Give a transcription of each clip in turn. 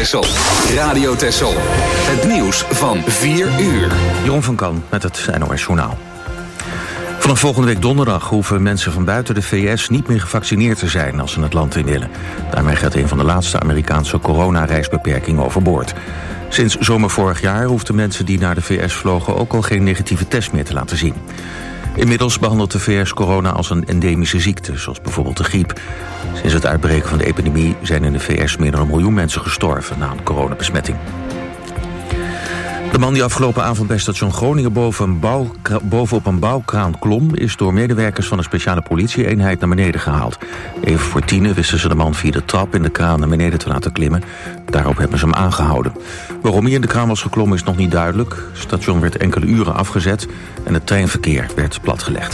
Texel. Radio Texel. Het nieuws van 4 uur. Jeroen van Kan met het NOS Journaal. Vanaf volgende week donderdag hoeven mensen van buiten de VS niet meer gevaccineerd te zijn als ze het land in willen. Daarmee gaat een van de laatste Amerikaanse coronareisbeperkingen overboord. Sinds zomer vorig jaar hoefden mensen die naar de VS vlogen ook al geen negatieve test meer te laten zien. Inmiddels behandelt de VS corona als een endemische ziekte, zoals bijvoorbeeld de griep. Sinds het uitbreken van de epidemie zijn in de VS meer dan 1 miljoen mensen gestorven na een coronabesmetting. De man die afgelopen avond bij station Groningen bovenop een bouwkraan klom, is door medewerkers van een speciale politie-eenheid naar beneden gehaald. Even voor 10 wisten ze de man via de trap in de kraan naar beneden te laten klimmen. Daarop hebben ze hem aangehouden. Waarom hij in de kraan was geklommen is nog niet duidelijk. Het station werd enkele uren afgezet en het treinverkeer werd platgelegd.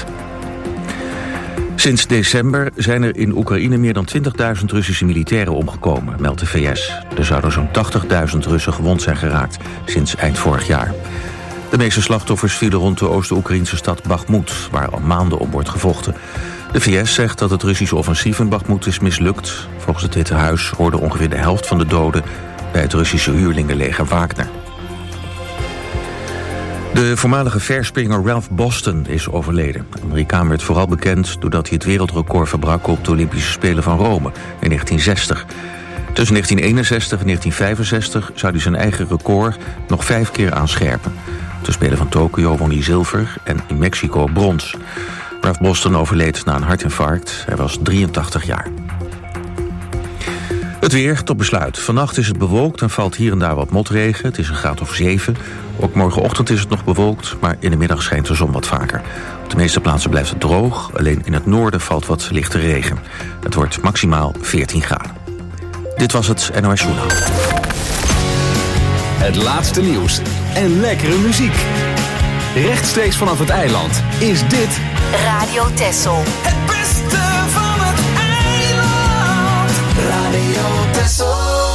Sinds december zijn er in Oekraïne meer dan 20.000 Russische militairen omgekomen, meldt de VS. Er zouden zo'n 80.000 Russen gewond zijn geraakt sinds eind vorig jaar. De meeste slachtoffers vielen rond de Oost-Oekraïnse stad Bakhmut, waar al maanden om wordt gevochten. De VS zegt dat het Russische offensief in Bakhmut is mislukt. Volgens het Witte Huis hoorde ongeveer de helft van de doden bij het Russische huurlingenleger Wagner. De voormalige verspringer Ralph Boston is overleden. De Amerikaan werd vooral bekend doordat hij het wereldrecord verbrak op de Olympische Spelen van Rome in 1960. Tussen 1961 en 1965 zou hij zijn eigen record nog 5 keer aanscherpen. Op de Spelen van Tokio won hij zilver en in Mexico brons. Ralph Boston overleed na een hartinfarct. Hij was 83 jaar. Het weer tot besluit. Vannacht is het bewolkt en valt hier en daar wat motregen. Het is een graad of 7. Ook morgenochtend is het nog bewolkt, maar in de middag schijnt de zon wat vaker. Op de meeste plaatsen blijft het droog. Alleen in het noorden valt wat lichte regen. Het wordt maximaal 14 graden. Dit was het NOS Journaal. Het laatste nieuws en lekkere muziek. Rechtstreeks vanaf het eiland is dit Radio Texel. Het beste van het eiland. Radio Texel.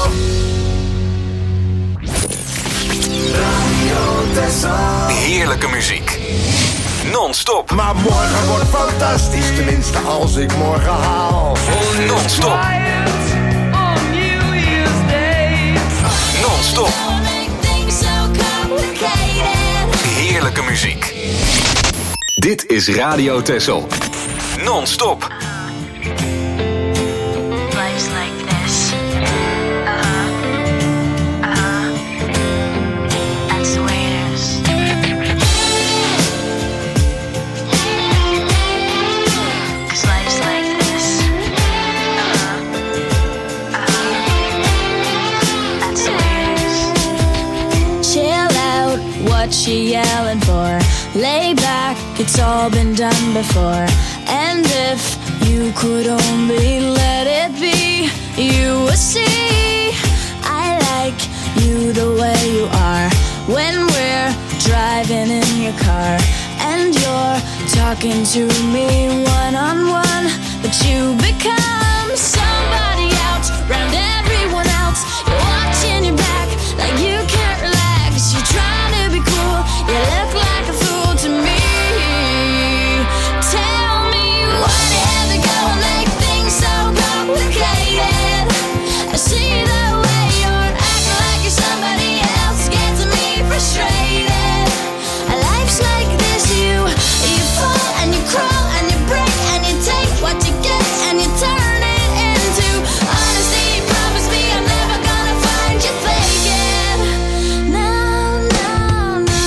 Radio Texel. heerlijke muziek. Non-stop. Maar morgen wordt fantastisch, tenminste als ik morgen haal. Non-stop. Non-stop. Heerlijke muziek. Dit is Radio Texel. Non-stop. Life's like this. That's the way it is. 'Cause life's like this. That's the way it is. Chill out, what you yelling for? Lay back, it's all been done before. And if you could only let it be, you would see I like you the way you are. When we're driving in your car and you're talking to me one-on-one, but you become somebody else round everyone else. You're watching your back like you can't relax. You're trying to be cool, you look like a fool to me. Tell me what had to go and make things so complicated. I see the way you're acting like you're somebody else, gets me frustrated. Life's like this, you fall and you crawl and you break and you take what you get and you turn it into honesty. Promise me I'm never gonna find you faking. No, no, no.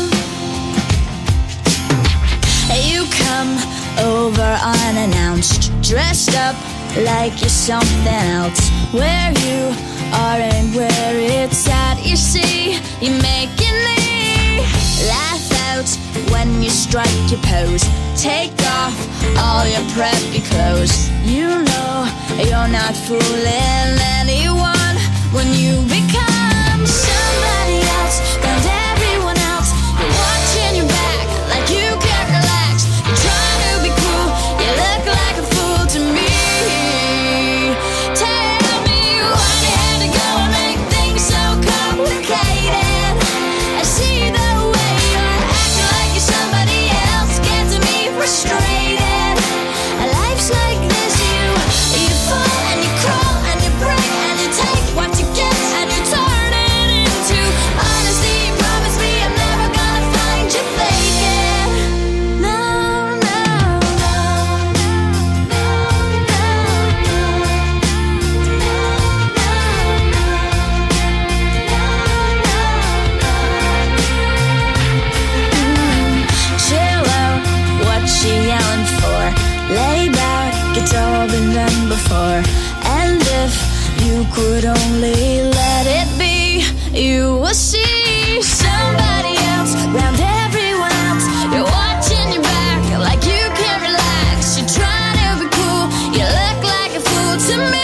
You come over unannounced, dressed up like you're something else. Where you are and where it's at, you see, you're making me laugh out when you strike your pose. Take off all your preppy clothes. You know you're not fooling anyone when you become somebody else round everyone else. You're watching your back like you can't relax. You're trying to be cool, you look like a fool to me. Tell me why you had to go and make things so complicated. I see the way you're acting like you're somebody else, gets me frustrated. Life's like this, you fall and you crawl and you break and you take what you get and you lay back, it's all been done before. And if you could only let it be, you will see somebody else round everyone else. You're watching your back like you can't relax. You're trying to be cool, you look like a fool to me.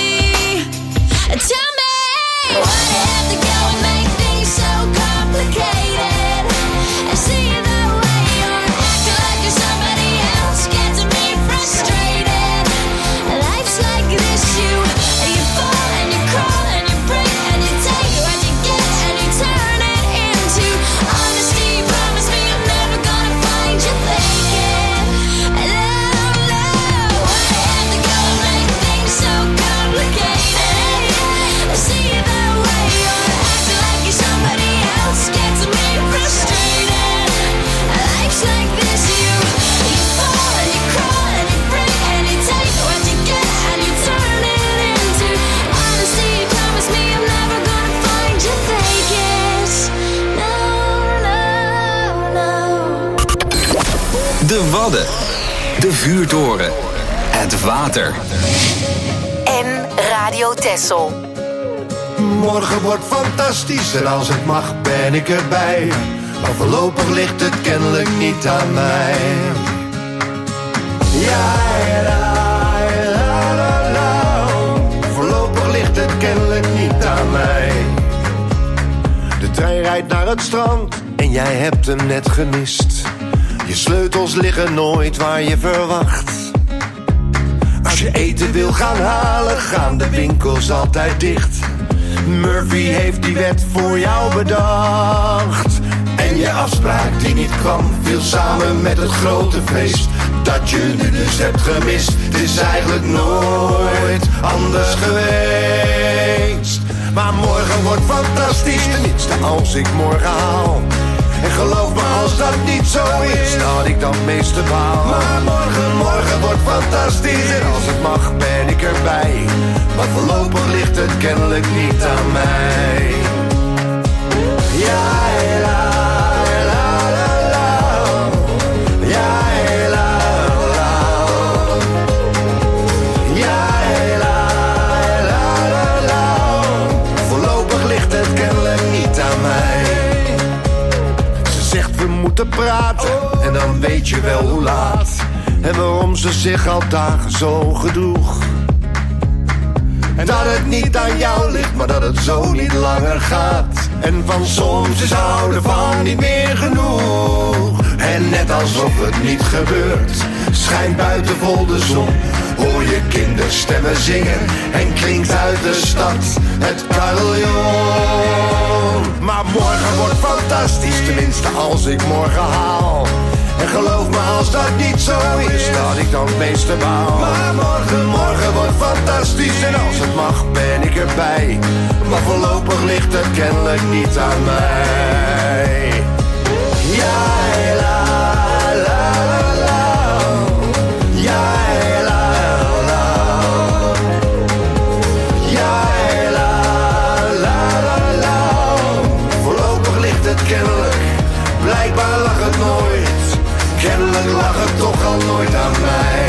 Tell me, why do you have to go and make things so complicated? And see you that way, you're acting like you're somebody else, getting me frustrated. Life's like this, you fall and you crawl and you break and you take what you get and you turn it into honesty. Promise me I'm never gonna find you faking. No, no, why do you have to go and make things so complicated? I see you that way, you're acting like you're somebody else, getting me frustrated. Life's like this, you fall and you crawl and you break and you take what you get and you turn it into honesty. Promise me I'm never gonna find you fakest. No, no, no. De Wadden, de vuurtoren, het water. En Radio Texel. Morgen wordt fantastisch en als het mag ben ik erbij. Maar voorlopig ligt het kennelijk niet aan mij. Ja, la, la, la. Voorlopig ligt het kennelijk niet aan mij. De trein rijdt naar het strand en jij hebt hem net gemist. Je sleutels liggen nooit waar je verwacht. Als je eten wil gaan halen, gaan de winkels altijd dicht. Murphy heeft die wet voor jou bedacht. En je afspraak die niet kwam, viel samen met het grote feest dat je nu dus hebt gemist. Het is eigenlijk nooit anders geweest. Maar morgen wordt fantastisch, tenminste als ik morgen haal. En geloof me, als dat niet zo is, dat ik dan meeste baal. Maar morgen wordt fantastisch en als het mag ben ik erbij. Maar voorlopig ligt het kennelijk niet aan mij. Ja, la, la, la, la. Ja, la, la. Ja, la, la, la, la. Voorlopig ligt het kennelijk niet aan mij. Zegt we moeten praten en dan weet je wel hoe laat. En waarom ze zich al dagen zo gedroeg. En dat het niet aan jou ligt, maar dat het zo niet langer gaat. En van soms is houden van niet meer genoeg. En net alsof het niet gebeurt, schijnt buiten vol de zon. Hoor je kinderstemmen zingen en klinkt uit de stad het carillon. Maar morgen wordt fantastisch, tenminste als ik morgen haal. En geloof me, als dat niet zo is, dat ik dan het meeste baal. Maar morgen wordt fantastisch en als het mag ben ik erbij. Maar voorlopig ligt het kennelijk niet aan mij. Ja, la, la, la, la. Ja, la, la. Ja, la, la, la, la. Voorlopig ligt het kennelijk, blijkbaar lag het nooit. Kennelijk lag het toch al nooit aan mij.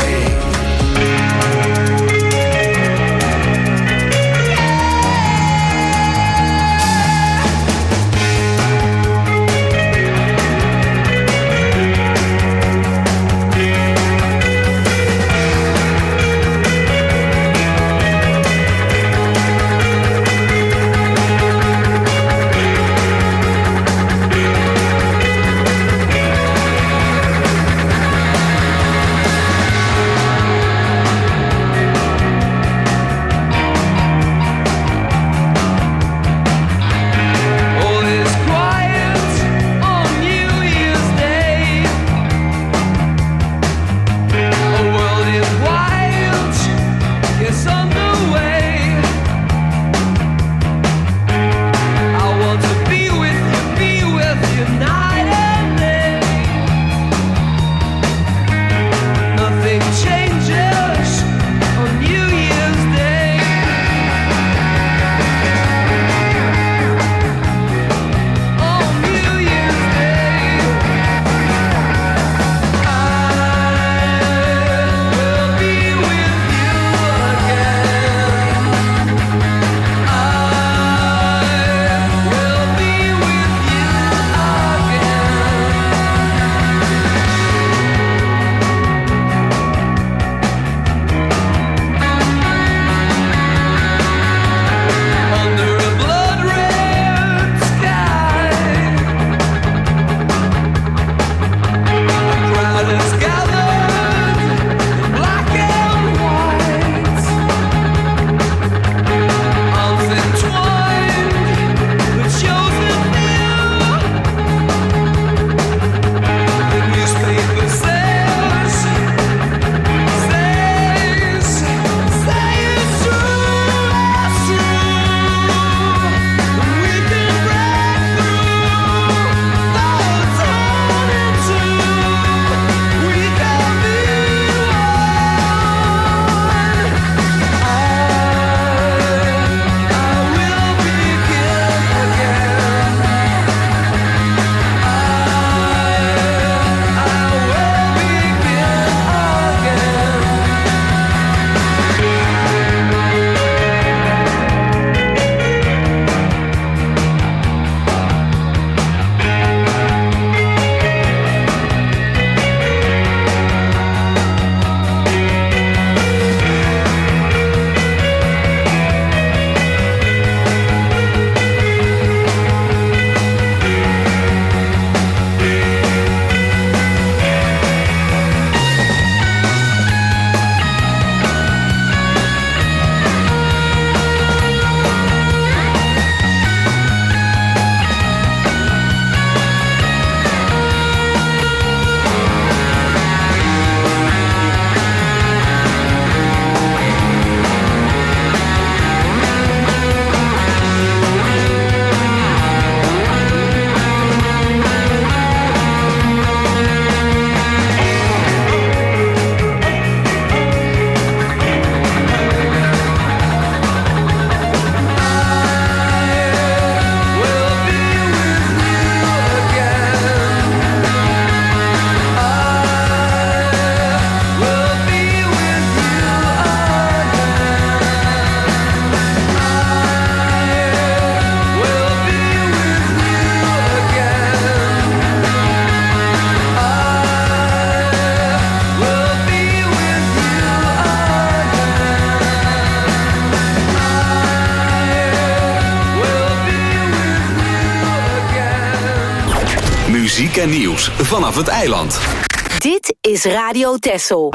muziek en nieuws vanaf het eiland. Dit is Radio Texel.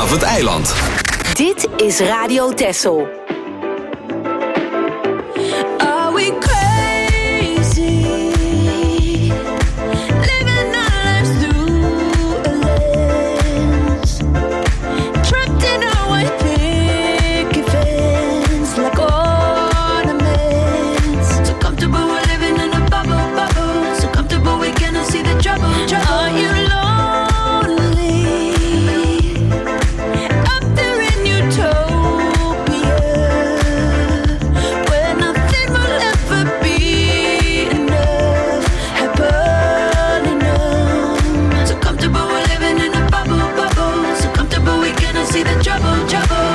vanaf het eiland. Dit is Radio Texel. Are we crazy? Living our lives through a lens. Trapped in our white picket fence like ornaments. So comfortable we're living in a bubble, bubble. So comfortable we cannot see the trouble, trouble. Are you lonely? Up there in Utopia, where nothing will ever be enough, happen enough. So comfortable we're living in a bubble, bubble. So comfortable we cannot see the trouble, trouble.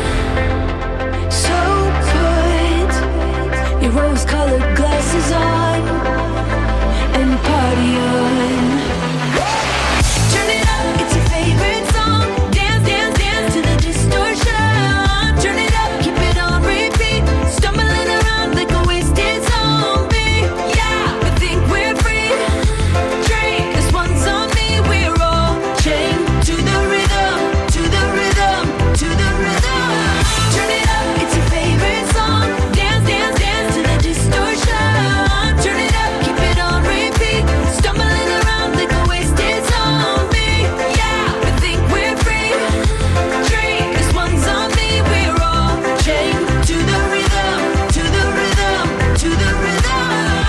So put your rose-colored glasses on and party on. Turn it up, it's your favorite song. Dance, dance, dance to the distortion. Turn it up, keep it on repeat. Stumbling around like a wasted zombie. Yeah, we think we're free. Drink, this one's on me. We're all chained to the rhythm, to the rhythm, to the rhythm. Turn it up, it's your favorite song. Dance, dance, dance to the distortion. Turn it up, keep it on repeat. Stumbling around like a wasted zombie. Yeah, we think we're free. Drink, this one's on me. We're all chained to the rhythm, to the rhythm, to the rhythm.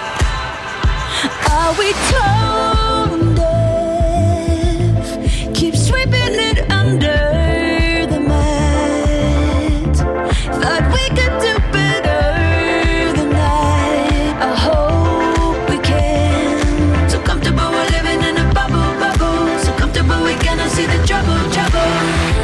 Are we tone deaf? Keep sweeping it under the mat. Thought we could do better than that. I hope we can. So comfortable we're living in a bubble, bubble. So comfortable we cannot see the trouble, trouble.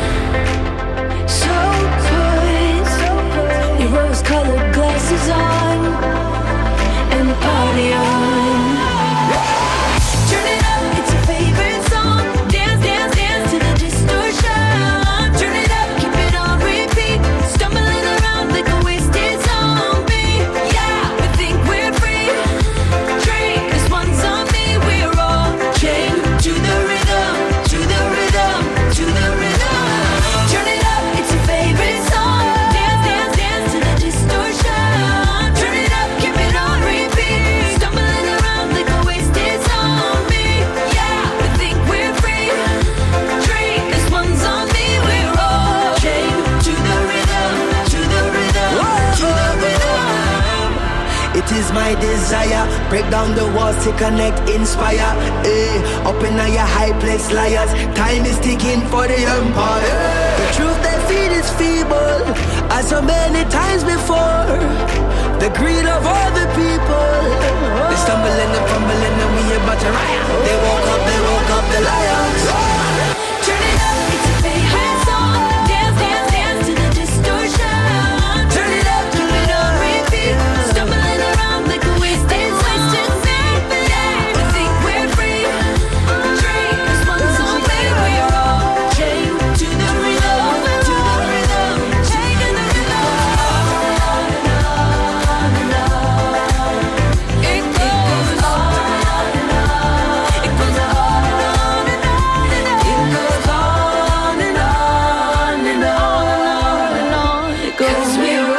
So put your rose-colored glasses on and party on. Turn it up, it's your favorite song. Dance, dance, dance to the distortion. Turn it up, keep it on repeat. Stumbling around like a wasted zombie. Yeah, we think we're free. Drink, this one's on me. We're all chained to the rhythm, to the rhythm, to the rhythm. Turn it up, it's your favorite song. Dance, dance, dance to the distortion. Turn it up, keep it on repeat. Stumbling around like a wasted zombie. Yeah, we think we're free. Drink, this one's on me. We're all chained to the rhythm, to the rhythm, to the rhythm. It is my desire, break down the walls to connect, inspire. Up in your high place, liars. Time is ticking for the empire. The truth they feed is feeble, as so many times before. The greed of all the people. They stumbling and fumbling and we about to riot. They woke up the lions. Turn it up, it's your favorite song. Dance, dance, dance to the distortion. Turn it up, keep it on repeat. Stumbling around like a wasted zombie. Yeah, we think we're free. Drink, this one's on me. We're all chained to the rhythm, to the rhythm, chained to the rhythm. On and on and on. It goes on and on. It goes on and on and on. It goes on and on and on and on. It goes. We're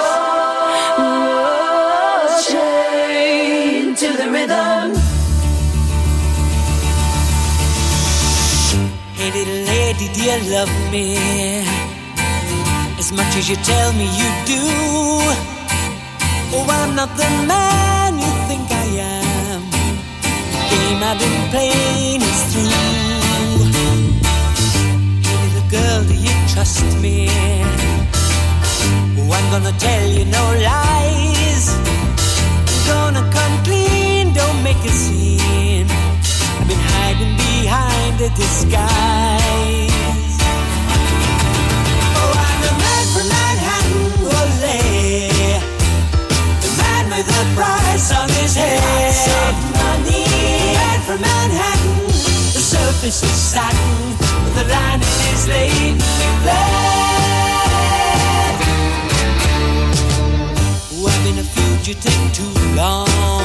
all chained to the rhythm. Hey little lady, do you love me as much as you tell me you do? Oh, I'm not the man you think I am. The game I've been playing is through. Hey little girl, do you trust me? Oh, I'm gonna tell you no lies. I'm gonna come clean, don't make a scene. I've been hiding behind a disguise. Oh, I'm the man from Manhattan, ole. The man with the price on his head. Money. Man from Manhattan, the surface is satin, but the lining is laid with lead. Oh, I've been a fugitive too long,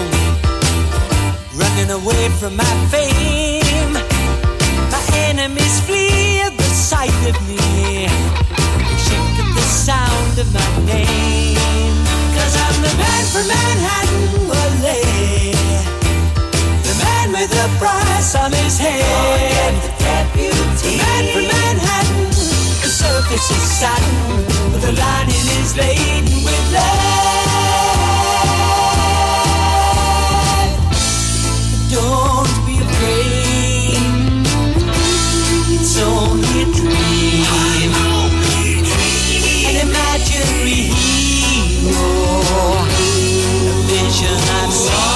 running away from my fame. My enemies flee, the sight of me. They shake at the sound of my name. 'Cause I'm the man from Manhattan, Wale. The man with the price on his head. The man from Manhattan. The surface is satin, but the lining is laden with lead. Don't be afraid. It's only a dream. An imaginary hero. A vision I've seen.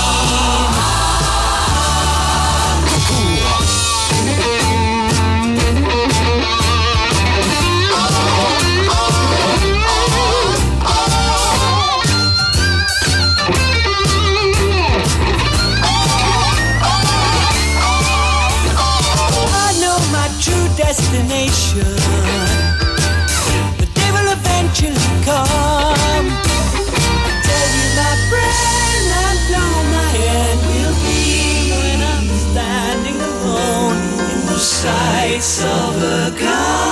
Destination. The day will eventually come. I tell you, my friend, how long my end will be when I'm standing alone in the sights of a gun.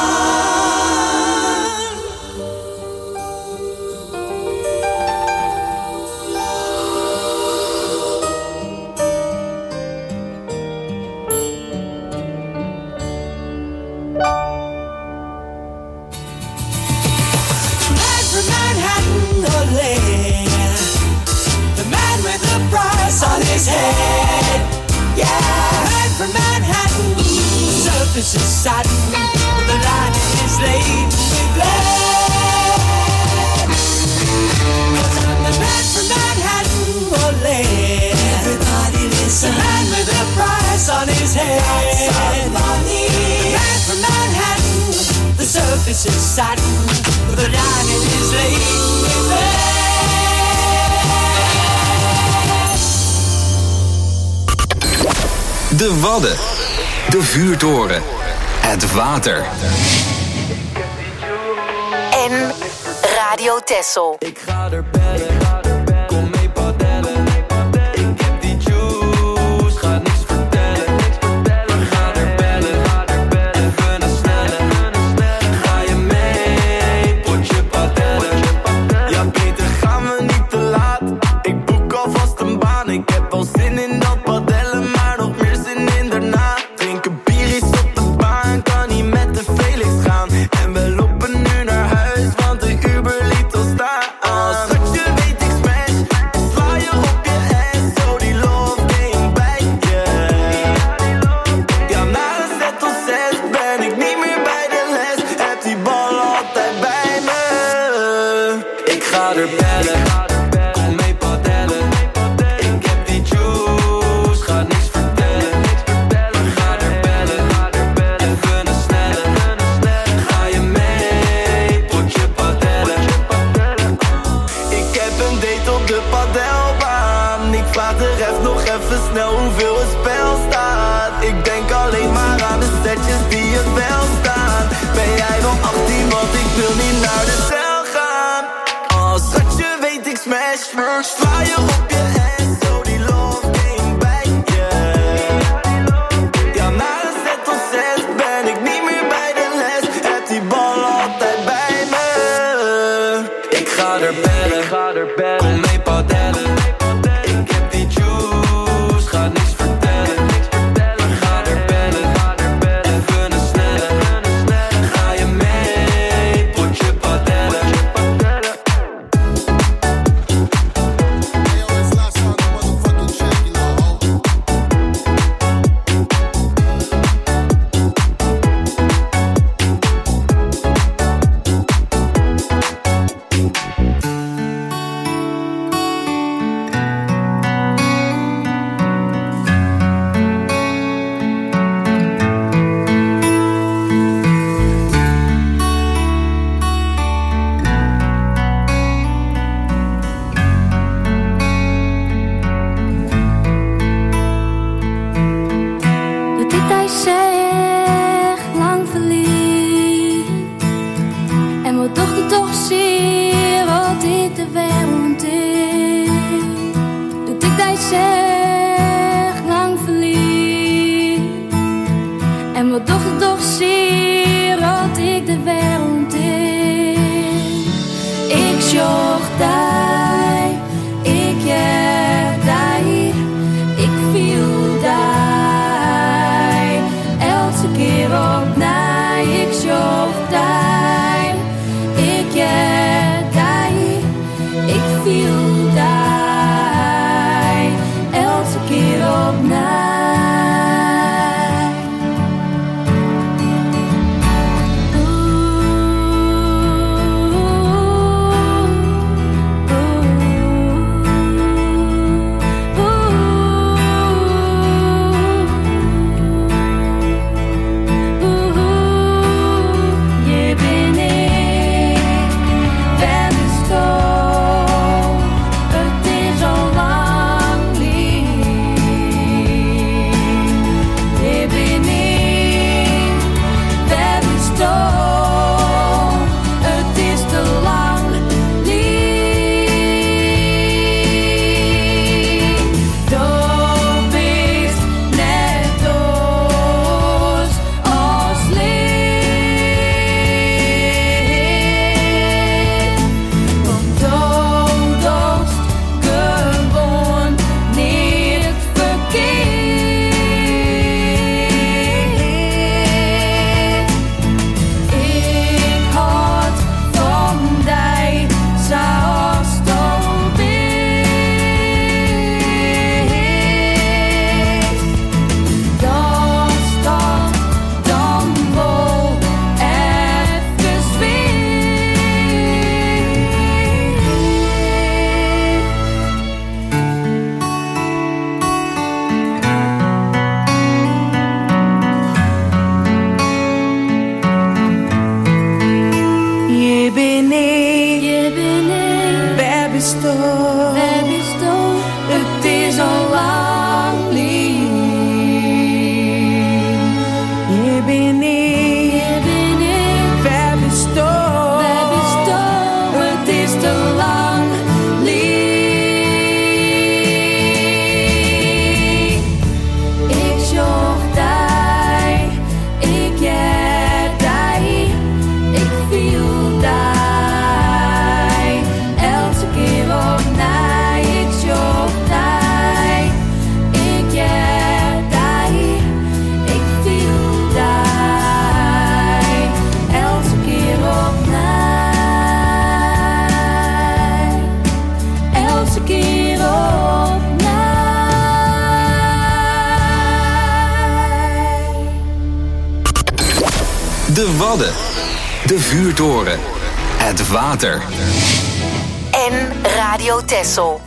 On his head, yeah, man from Manhattan. The surface is satin, but the lining is laden with lead. 'Cause I'm the man from Manhattan, Wale. Everybody listen. The man with the price on his head. The man from Manhattan. The surface is satin, but the lining is laden with lead. De Wadden, de vuurtoren, het water. En Radio Texel. Ik ga er bellen, kom mee padellen. Ik heb die juice, ga niks vertellen. Ga er bellen, even een snelle. Ga je mee, potje padellen. Ja, beter gaan we niet te laat. Ik boek alvast een baan, ik heb al zin in dat padellen, maar nog meer zin in daarna. Drinken bieries op de baan, kan niet met de Felix gaan. En we lopen nu naar huis, want de Uber liet ons staan. Schatje, weet ik smash, sla je op je ass, zo die love game bij je. Ja, na een set of 6 ben ik niet meer bij de les. Heb die bal altijd bij me. Ik ga er bellen, kom mee padellen. Ik heb die juice, ga niks vertellen. Ga er bellen, even een snelle. Ga je mee, potje padellen. Ik heb een date op de padelbaan. Ik vraag de ref nog even snel hoeveel het spel staat. Ik denk alleen maar aan de setjes die het wel staan. Ben jij nog 18, want ik wil niet naar de cel gaan. Als schatje weet ik smash, sla je op je ass, zo die love game bij je. Ja, na een set of 6 ben ik niet meer bij de les. Heb die bal altijd bij me. Ik ga er bellen, kom mee padellen. Ik heb die juice, ga niks vertellen. Ga er bellen, even een snelle. Ga je mee, potje padellen. De Wadden. De Vuurtoren. Het water. En Radio Texel.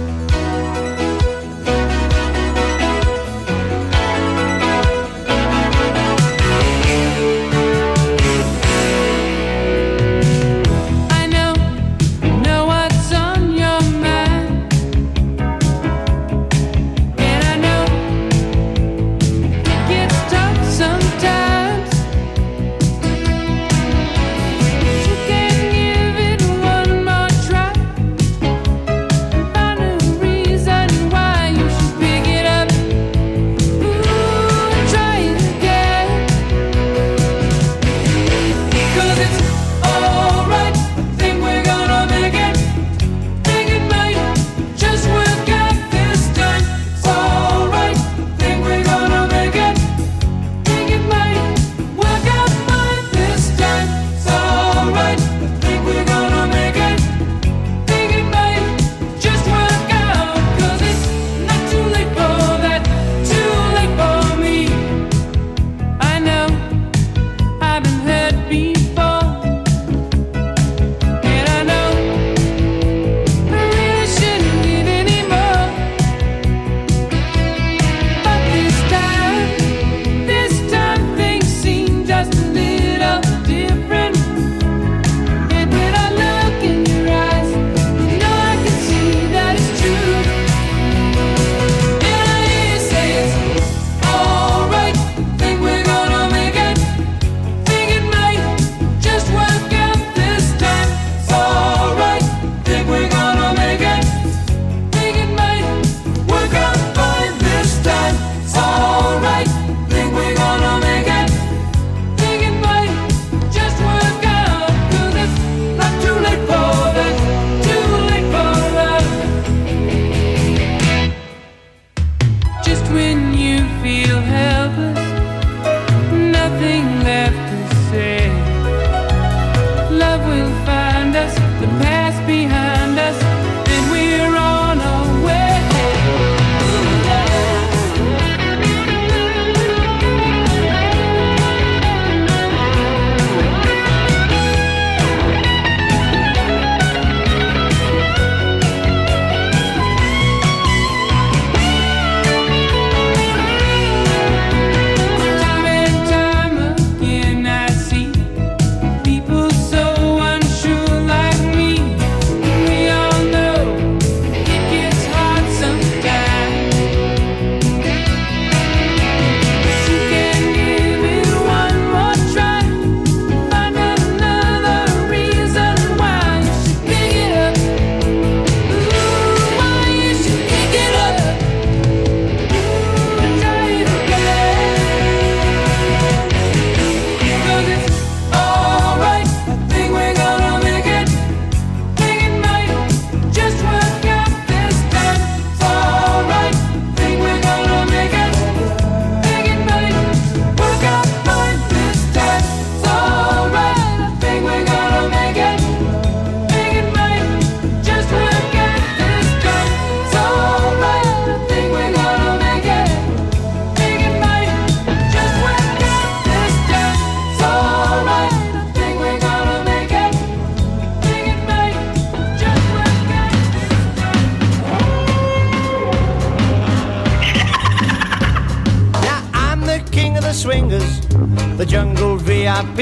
swingers, the jungle VIP.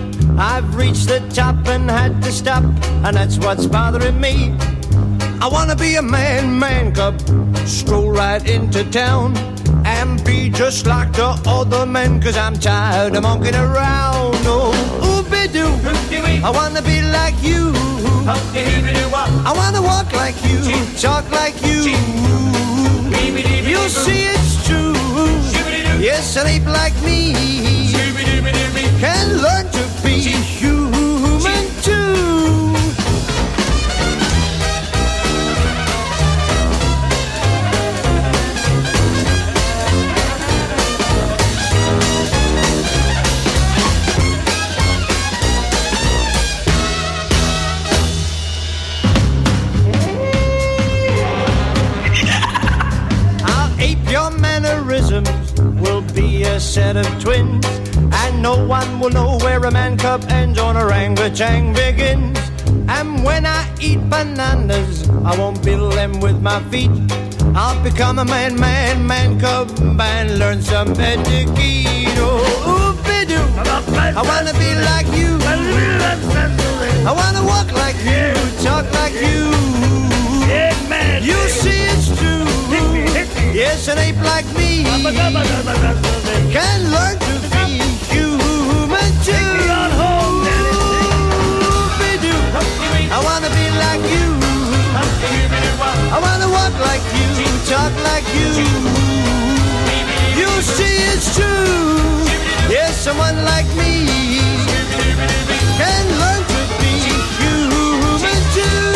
I've reached the top and had to stop, and that's what's bothering me. I wanna be a man cub, stroll right into town, and be just like the other men, 'cause I'm tired of monkeying around. Oh, ooby-doo, I wanna be like you. I wanna walk like you, talk like you. You'll see it's true. Yes, an ape like me can learn to be human too. I'll ape your mannerisms, we'll be a set of twins. and no one will know where a man cub ends or orangutan begins. And when I eat bananas, I won't build them with my feet. I'll become a man cub and learn some etiquette. Oh, oop-a-doo, I wanna be like you. I wanna walk like you, talk like you. You see it's true. Yes, an ape like me can learn to be human too. Oop-a-doo, I wanna be like you. I wanna walk like you, talk like you. You see it's true. Yes, someone like me can learn to be human too.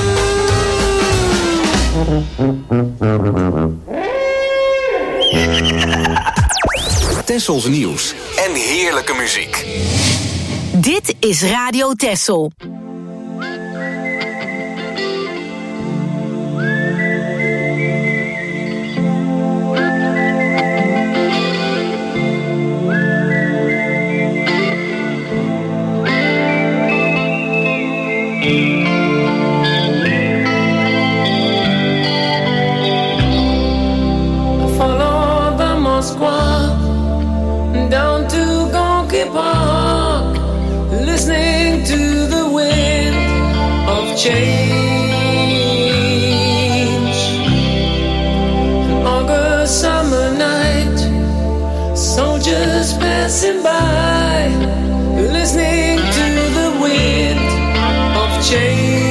Tessels nieuws en heerlijke muziek. Dit is Radio Tessel. Down to Gonky Park, listening to the wind of change. An August summer night, soldiers passing by, listening to the wind of change.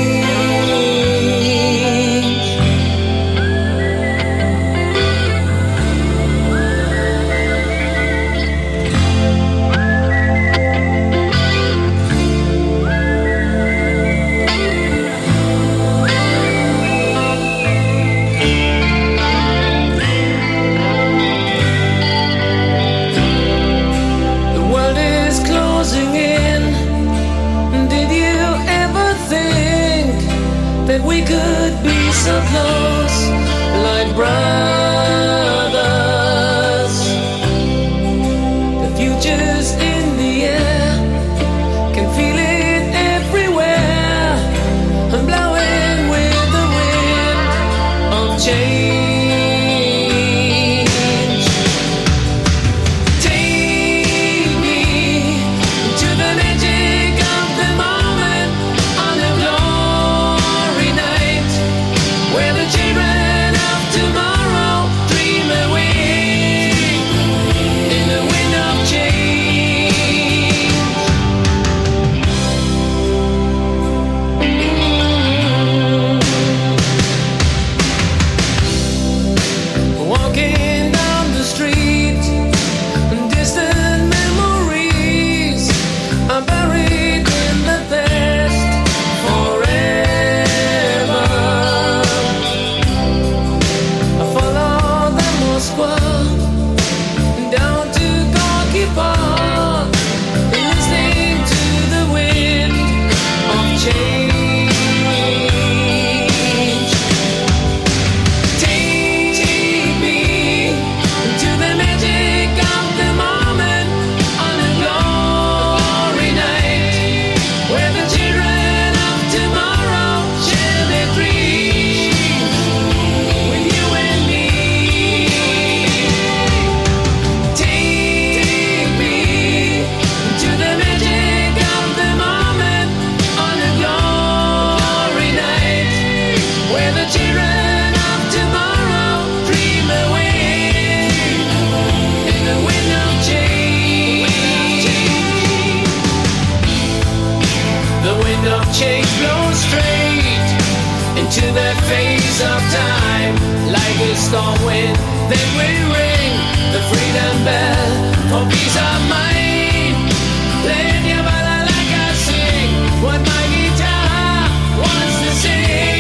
We could be so close, like brothers. The future's in the air, can feel it everywhere. I'm blowing with the wind of change. Take me to the magic of the moment on a glory night, where the children of tomorrow dream away in the wind of change. Walking down the street, distant memories are buried in the past forever. I follow the Moskva down to Gorky Park, listening to the wind of change. Take me to the magic of the moment on a glory night, where the children of tomorrow share their dreams with you and me. Take me to the magic of the moment on a glory night, where the children of tomorrow dream away in the wind of change. The wind of change blows straight into the face of time, like a storm wind. Then we ring the freedom bell for peace of mind. Playing your balalaika, sing what my guitar wants to sing.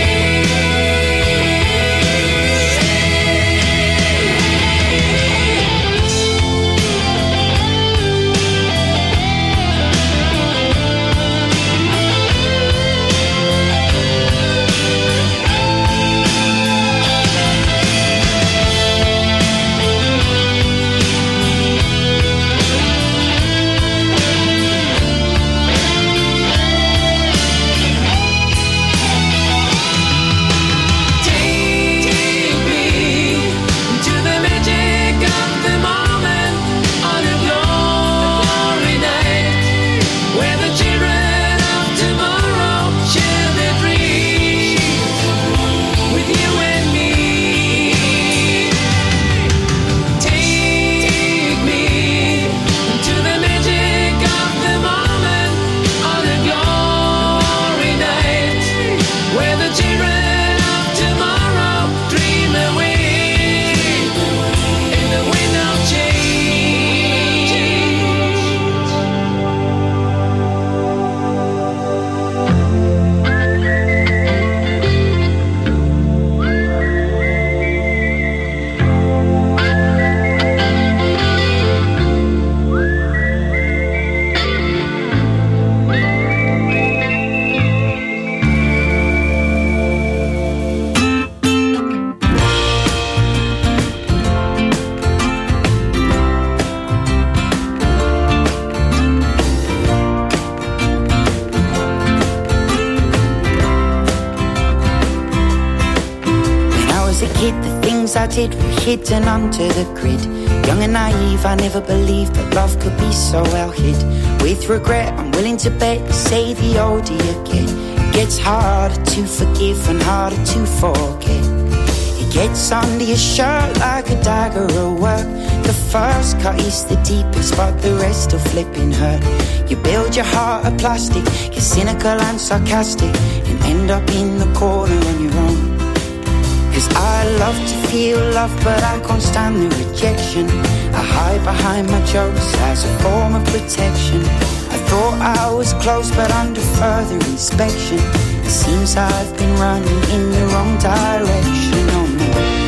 I did were hidden under the grid. Young and naive, I never believed that love could be so well hid. With regret, I'm willing to bet, say the older you get, it gets harder to forgive and harder to forget. It gets under your shirt like a dagger at work. The first cut is the deepest, but the rest will flipping hurt. You build your heart of plastic, you're cynical and sarcastic, and end up in the corner on your own. Cause I love to feel love, but I can't stand the rejection. I hide behind my jokes as a form of protection. I thought I was close, but under further inspection, it seems I've been running in the wrong direction. Oh no.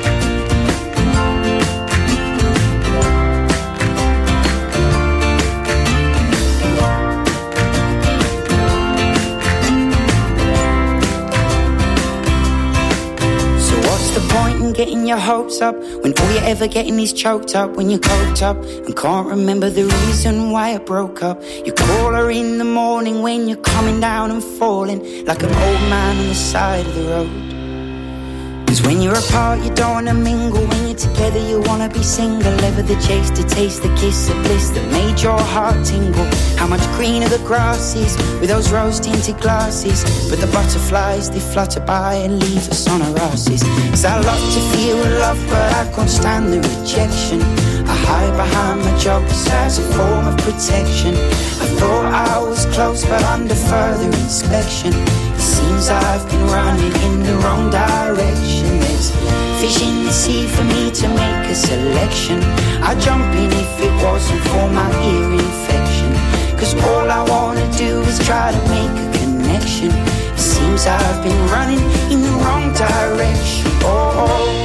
Getting your hopes up when all you're ever getting is choked up. When you're coked up and can't remember the reason why it broke up. You call her in the morning when you're coming down and falling like an old man on the side of the road. Cause when you're apart you don't wanna mingle. When you're together you wanna be single. Ever the chase to taste the kiss of bliss that made your heart tingle. How much greener the grass is with those rose-tinted glasses. But the butterflies, they flutter by and leave us on our asses. Cause I love to feel love, but I can't stand the rejection. I hide behind my jokes as a form of protection. I thought I was close, but under further inspection, it seems I've been running in the wrong direction. There's fish in the sea for me to make a selection. I'd jump in if it wasn't for my ear infection. Cause all I wanna do is try to make a connection. It seems I've been running in the wrong direction. Oh.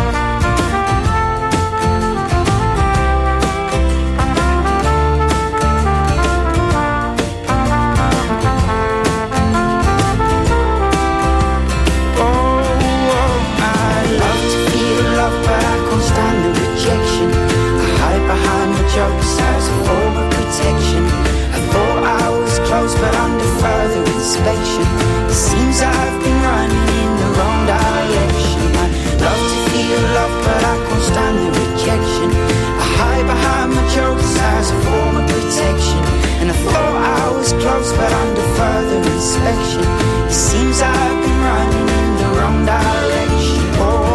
Jokes as a form of protection. I thought I was close, but under further inspection, it seems I've been running in the wrong direction. I love to feel love, but I can't stand the rejection. I hide behind my jokes as a form of protection. And I thought I was close, but under further inspection, it seems I've been running in the wrong direction. Oh.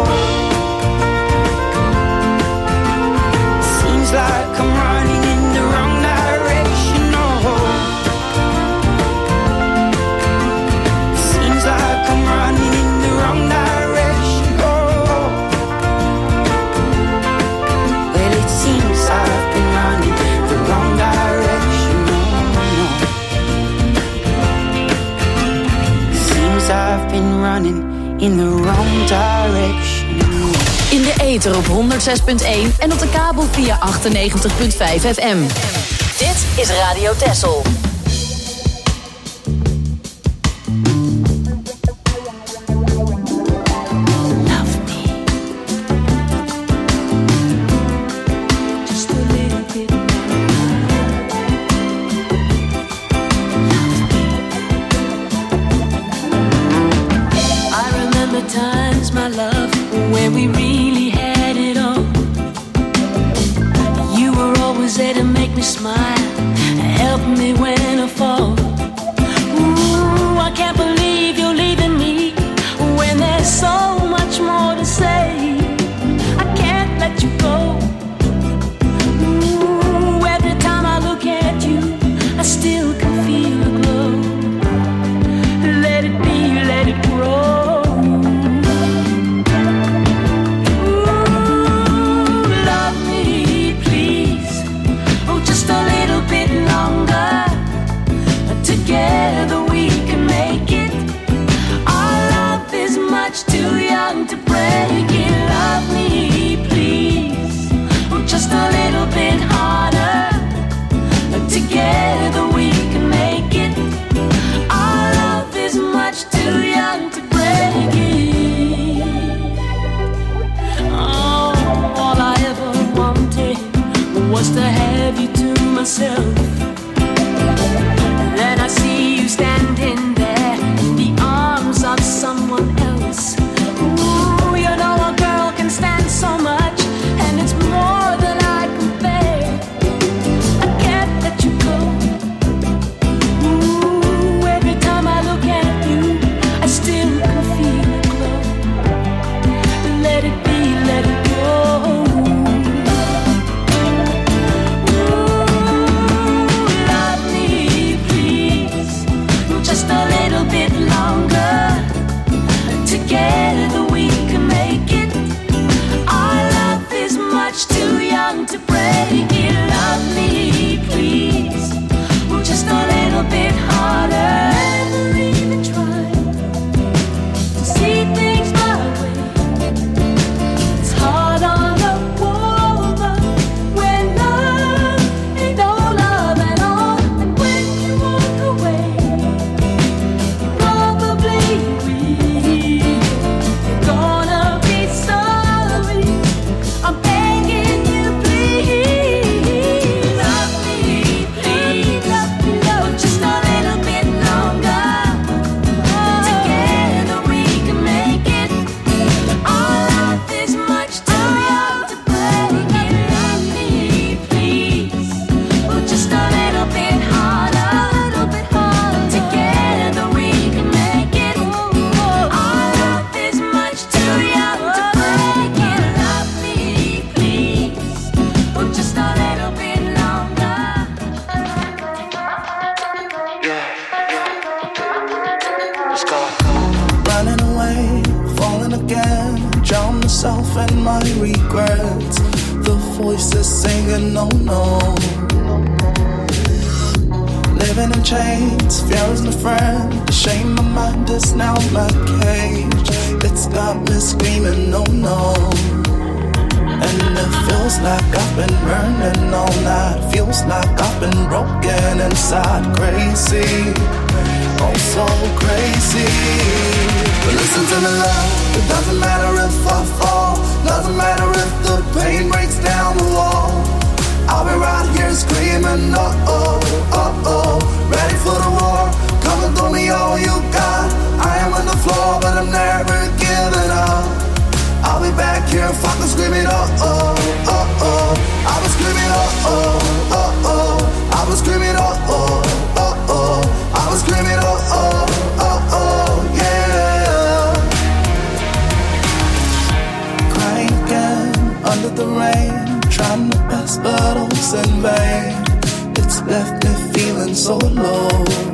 Like I'm running in the wrong direction, oh. Seems like I'm running in the wrong direction, oh. Well, it seems I've been running the wrong direction, oh. Seems I've been running in the wrong direction. In de ether op 106.1 en op de kabel via 98.5 FM. Dit is Radio Texel. Someone else. Ooh, you know a girl can stand regrets. The voices singing no, no. Living in chains, fear is my friend. The shame my mind is now my cage. It's got me screaming no, no. And it feels like I've been burning all night. Feels like I've been broken inside. Crazy, oh so crazy. But listen to me love, it doesn't matter if I fall. Doesn't matter if the pain breaks down the wall. I'll be right here screaming, oh, ready for the war. Come and throw me all you got. I am on the floor, but I'm never giving up. I'll be back here fucking screaming, oh. I was screaming, oh. I was screaming, oh. I was screaming, oh, yeah. Crying again under the rain, trying my best but all's in vain. It's left me feeling so low.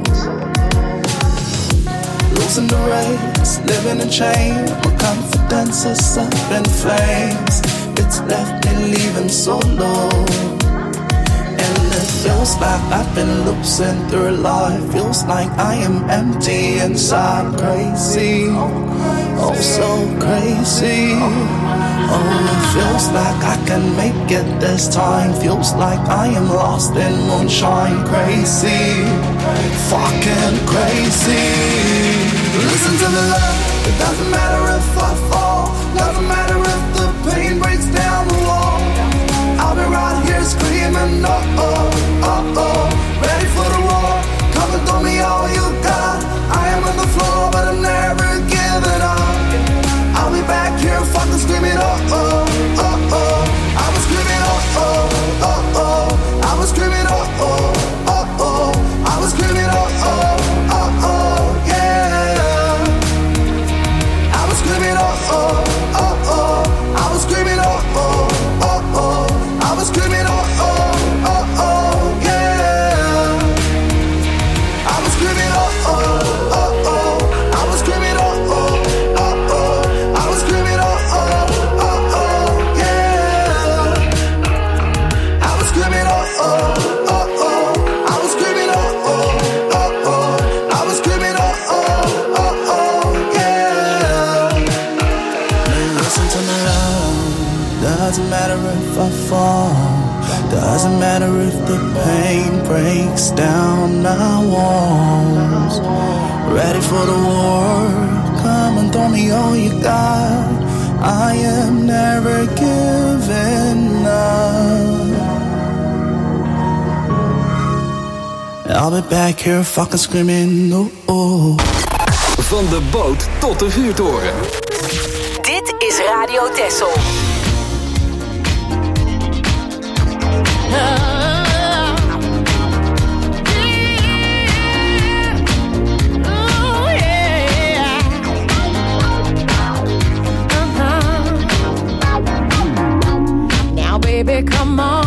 Losing the race, living in chains. My confidence is up in flames. It's left me leaving so low. And it feels like I've been losing through life. Feels like I am empty inside. Crazy, oh so crazy. Oh, it feels like I can make it this time. Feels like I am lost in moonshine. Crazy, fucking crazy. Listen to me love, it doesn't matter if I fall. Doesn't matter if the pain breaks down the wall. I'll be right here screaming, oh. Ready for the war, come and throw me all you got. I am on the floor, but I'm never giving up. I'll be back here fucking screaming, oh. I was screaming, oh. I was screaming, oh. I was screaming, oh, yeah. I was screaming, oh. I was screaming, oh. I was screaming, oh, yeah. I was screaming, oh. I was screaming, oh. I was screaming, oh, yeah. I was screaming, oh. I was screaming, oh. I was screaming, oh, yeah. Listen to me love, doesn't matter if I fall. Doesn't matter if the pain breaks down my walls. Ready for the war, come and throw me all you got. I am never giving up. I'll be back here fucking screaming, oh. Van de boot tot de vuurtoren. Dit is Radio Texel. Now baby, come on.